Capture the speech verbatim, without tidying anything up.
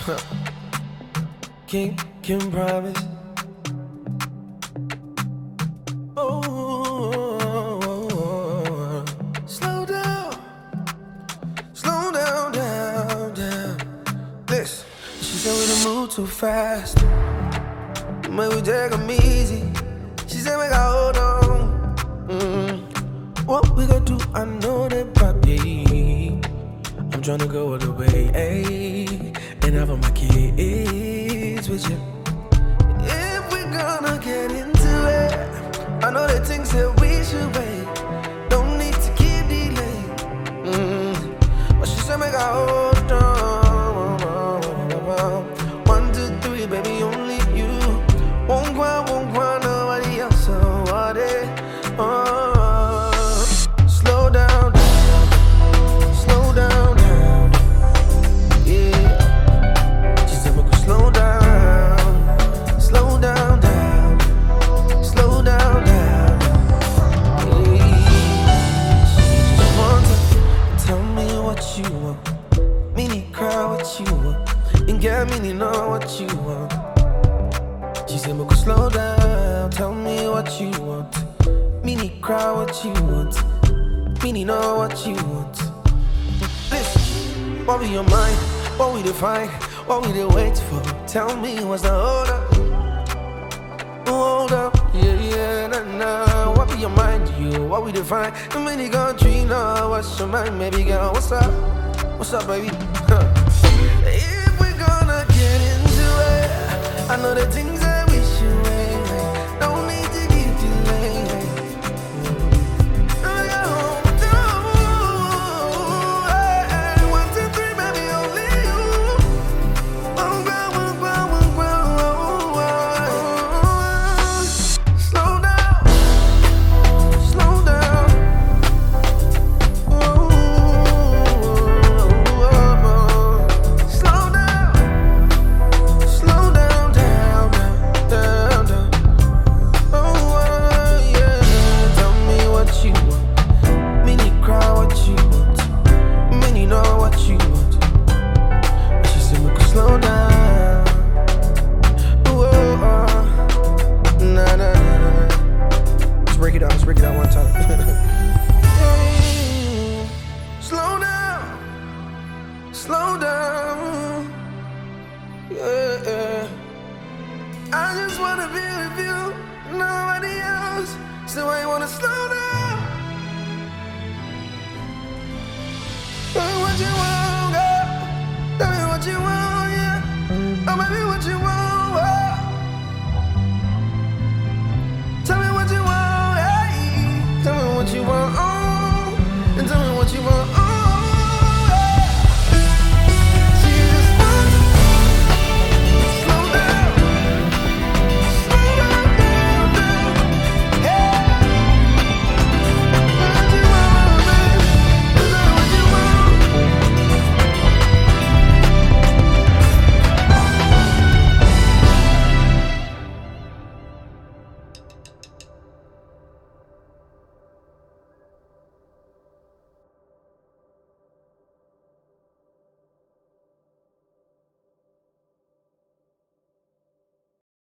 King can promise. Oh, slow down, slow down, down, down. Listen, she said we done move too fast. Maybe we take 'em easy. She said we got hold on. Mm. What we gonna do? I know that, papi. I'm tryna go all the way, ayy, and have all my kids with you. If we're gonna get into it, I know the things that we should wait. Don't need to keep delaying. Mm. But she said make I hold on. One, two, three, baby, only you. Won't cry, won't cry, nobody else. So what it? Oh, slow down, slow down, down. Yeah. She said we could slow down, slow down, down, slow down, down. Yeah. She just wants to tell me what you want. Mini cry what you want, and get me to know what you want. She said we could slow down, tell me what you want. Mini cry what you want, Mini know what you want. Listen, what we your mind, what we define, what we dey wait for. Tell me what's the hold up, hold up, yeah, yeah, nah, nah. What be your mind, you, what we define. The mini country, now what's your mind, baby girl, what's up, what's up, baby? Huh. If we're gonna get into it, I know the things that we should wait, wait. Don't need to keep delaying. Slow down, yeah, yeah. I just wanna be with you, nobody else. So I wanna slow